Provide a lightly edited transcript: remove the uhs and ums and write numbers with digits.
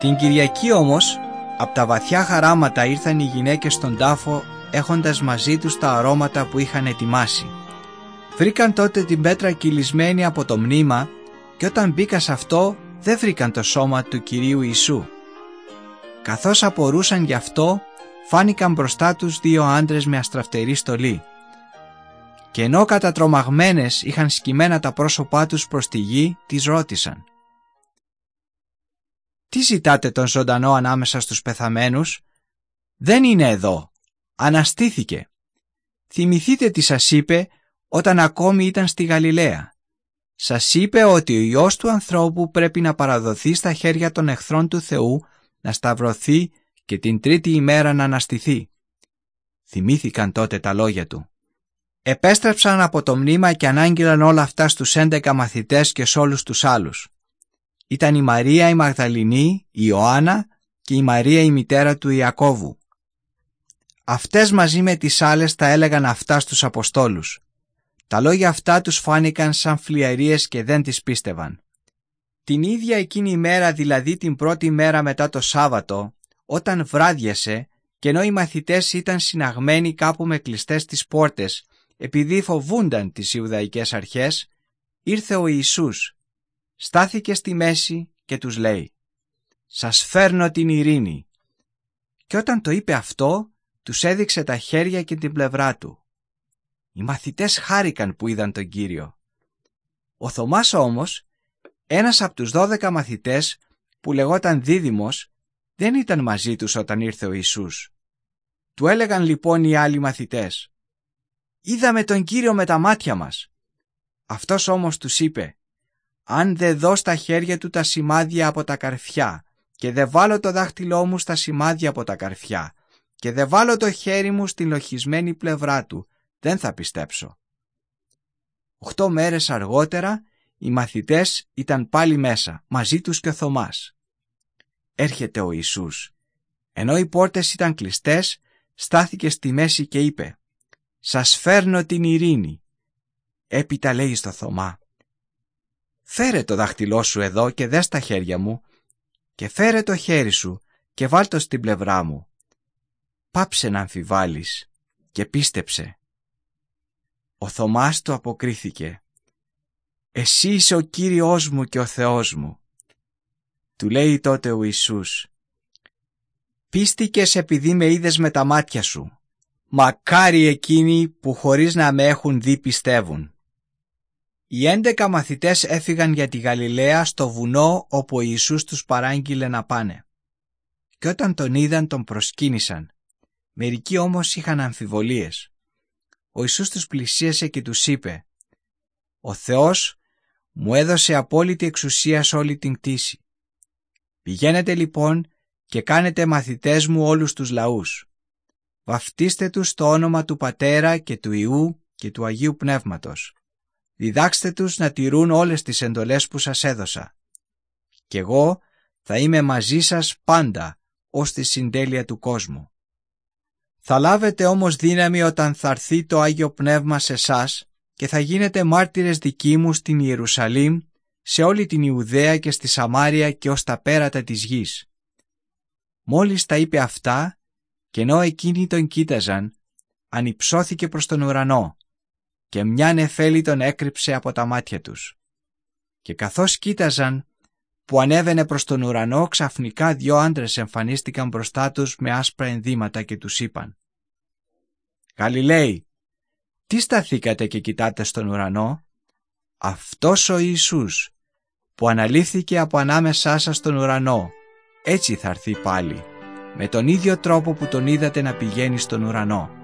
Την Κυριακή όμως, από τα βαθιά χαράματα ήρθαν οι γυναίκες στον τάφο, έχοντας μαζί τους τα αρώματα που είχαν ετοιμάσει. Βρήκαν τότε την πέτρα κυλισμένη από το μνήμα και όταν μπήκα σε αυτό δεν βρήκαν το σώμα του Κυρίου Ιησού. Καθώς απορούσαν γι' αυτό, φάνηκαν μπροστά τους δύο άντρες με αστραφτερή στολή. Και ενώ κατατρομαγμένες είχαν σκυμμένα τα πρόσωπά τους προς τη γη, τις ρώτησαν: «Τι ζητάτε τον ζωντανό ανάμεσα στους πεθαμένους? Δεν είναι εδώ, αναστήθηκε. Θυμηθείτε τι σας είπε όταν ακόμη ήταν στη Γαλιλαία. Σας είπε ότι ο Υιός του ανθρώπου πρέπει να παραδοθεί στα χέρια των εχθρών του Θεού, να σταυρωθεί και την τρίτη ημέρα να αναστηθεί». Θυμήθηκαν τότε τα λόγια του. Επέστρεψαν από το μνήμα και ανάγγειλαν όλα αυτά στους 11 μαθητές και σε όλους τους άλλους. Ήταν η Μαρία η Μαγδαληνή, η Ιωάννα και η Μαρία η μητέρα του Ιακώβου. Αυτές μαζί με τις άλλες τα έλεγαν αυτά στους Αποστόλους. Τα λόγια αυτά τους φάνηκαν σαν φλιαρίες και δεν τις πίστευαν. Την ίδια εκείνη ημέρα, δηλαδή την πρώτη μέρα μετά το Σάββατο, όταν βράδιασε και ενώ οι μαθητές ήταν συναγμένοι κάπου με κλειστές τις πόρτες επειδή φοβούνταν τις Ιουδαϊκές αρχές, ήρθε ο Ιησούς, στάθηκε στη μέση και τους λέει: «Σας φέρνω την ειρήνη». Και όταν το είπε αυτό, τους έδειξε τα χέρια και την πλευρά του. Οι μαθητές χάρηκαν που είδαν τον Κύριο. Ο Θωμάς όμως, ένας από τους 12 μαθητές που λεγόταν Δίδυμος, δεν ήταν μαζί τους όταν ήρθε ο Ιησούς. Του έλεγαν λοιπόν οι άλλοι μαθητές: «Είδαμε τον Κύριο με τα μάτια μας». Αυτός όμως τους είπε: «Αν δεν δω στα χέρια του τα σημάδια από τα καρφιά και δεν βάλω το δάχτυλό μου στα σημάδια από τα καρφιά και δεν βάλω το χέρι μου στην λοχισμένη πλευρά του, δεν θα πιστέψω». 8 μέρες αργότερα οι μαθητές ήταν πάλι μέσα, μαζί τους και ο Θωμάς. Έρχεται ο Ιησούς. Ενώ οι πόρτες ήταν κλειστές, στάθηκε στη μέση και είπε: «Σας φέρνω την ειρήνη». Έπειτα λέει στο Θωμά: «Φέρε το δάχτυλό σου εδώ και δες τα χέρια μου και φέρε το χέρι σου και βάλ' το στην πλευρά μου. Πάψε να αμφιβάλλεις και πίστεψε». Ο Θωμάς του αποκρίθηκε: «Εσύ είσαι ο Κύριος μου και ο Θεός μου». Του λέει τότε ο Ιησούς: «Πίστηκες επειδή με είδες με τα μάτια σου. Μακάρι εκείνοι που χωρίς να με έχουν δει πιστεύουν». Οι 11 μαθητές έφυγαν για τη Γαλιλαία στο βουνό όπου ο Ιησούς τους παράγγειλε να πάνε. Και όταν τον είδαν τον προσκύνησαν. Μερικοί όμως είχαν αμφιβολίες. Ο Ιησούς τους πλησίασε και τους είπε: «Ο Θεός μου έδωσε απόλυτη εξουσία σε όλη την κτήση. Πηγαίνετε λοιπόν και κάνετε μαθητές μου όλους τους λαούς. Βαφτίστε τους στο όνομα του Πατέρα και του Υιού και του Αγίου Πνεύματος. Διδάξτε τους να τηρούν όλες τις εντολές που σας έδωσα. Κι εγώ θα είμαι μαζί σας πάντα ως τη συντέλεια του κόσμου. Θα λάβετε όμως δύναμη όταν θα έρθει το Άγιο Πνεύμα σε εσάς και θα γίνετε μάρτυρες δικοί μου στην Ιερουσαλήμ, σε όλη την Ιουδαία και στη Σαμάρια και ως τα πέρατα της γης». Μόλις τα είπε αυτά, και ενώ εκείνοι τον κοίταζαν, ανυψώθηκε προς τον ουρανό και μια νεφέλη τον έκρυψε από τα μάτια τους. Και καθώς κοίταζαν που ανέβαινε προς τον ουρανό, ξαφνικά 2 άντρες εμφανίστηκαν μπροστά τους με άσπρα ενδύματα και τους είπαν: «Γαλιλαίοι, τι σταθήκατε και κοιτάτε στον ουρανό? Αυτός ο Ιησούς που αναλήφθηκε από ανάμεσά σας στον ουρανό, έτσι θα έρθει πάλι, με τον ίδιο τρόπο που τον είδατε να πηγαίνει στον ουρανό».